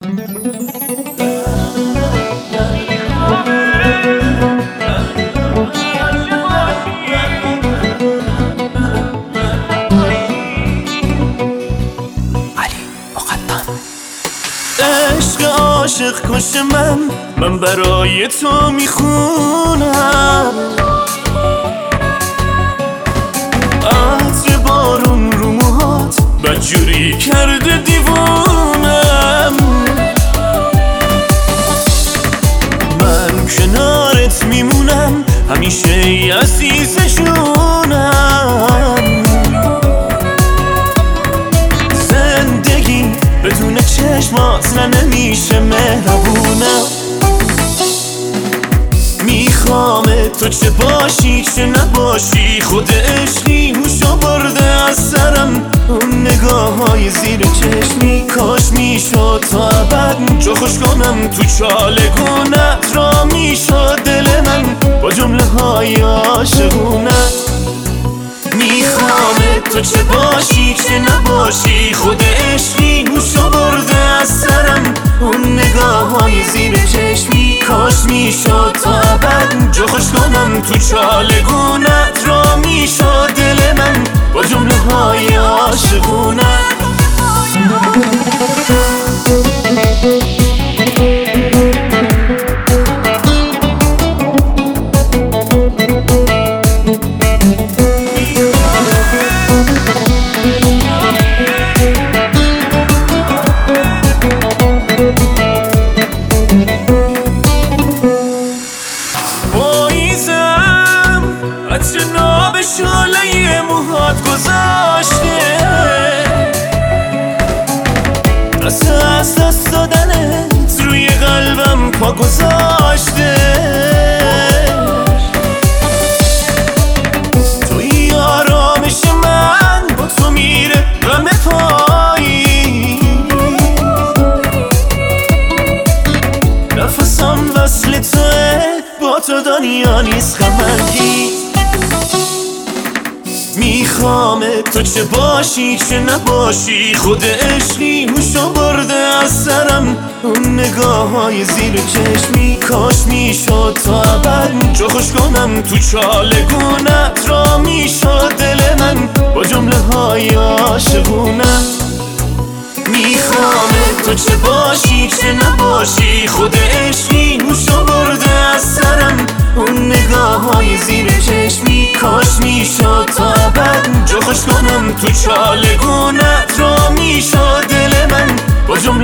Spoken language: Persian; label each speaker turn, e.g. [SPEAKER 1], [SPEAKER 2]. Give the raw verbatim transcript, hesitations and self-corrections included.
[SPEAKER 1] عشق عاشق کش من من برای تو میخونم، عطر بارون رو موهات بدجوری کرده دیوونم. من کنارت میمونم همیشه ای عزیز جونم. زندگی بدون چشمات نه نمیشه مهربونم. میخوام تو چه باشی چه نباشی، خود عشقی هوشو برده از سرم. اون نگاه های زیر چشمی کاش میشد تا ابد جا خوش کنم تو چالگونت را میشد دل من با جمله های عاشقونه. میخوام تو چه باشی چه نباشی، خود عشقی هوشو برده از سرم. اون نگاه های زیر چشمی کاش میشد تا ابد جا خوش کنم تو چالگونت را میشد دل من با جمله های عاشقونه. عطر ناب شاله موهات گذاشته، دست از دست دادنت روی قلبم پا گذاشته. توی آرامش من با تو میره غم پایی، نفسم وصل توه با تو دنیا نیست غمندی. میخوام تو چه باشی چه نباشی، خود عشقی هوشو برده از سرم. اون نگاه های زیر چشمی کاش میشد تا ابد جا خوش کنم تو چالگونت را میشد دل من با جمله های عاشقونه. میخوام تو چه باشی چه نباشی، خود عشقی هوشو برده از سرم. اون نگاه های زیر چشمی کاش میشد تا ابد جا خوش کنم تو چالگونت را میشد دل من با جمله